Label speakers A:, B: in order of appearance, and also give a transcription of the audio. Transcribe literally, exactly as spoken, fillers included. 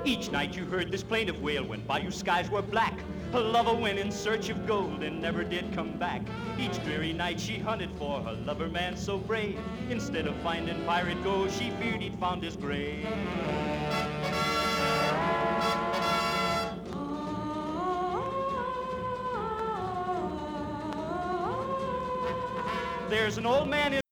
A: Each night you heard this plaintive wail when bayou skies were black. Her lover went in search of gold and never did come back. Each dreary night she hunted for her lover man so brave. Instead of finding pirate gold, she feared he'd found his grave. There's an old man in